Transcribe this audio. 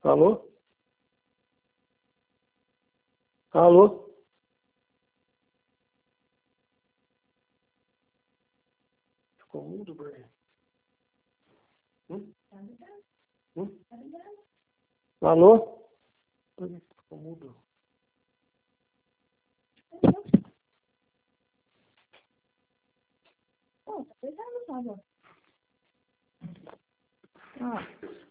Alô? Alô? Ficou mudo, Brian? Hum? Alô? Por que ficou mudo? Oh, tá pesado, tá bom. Ah.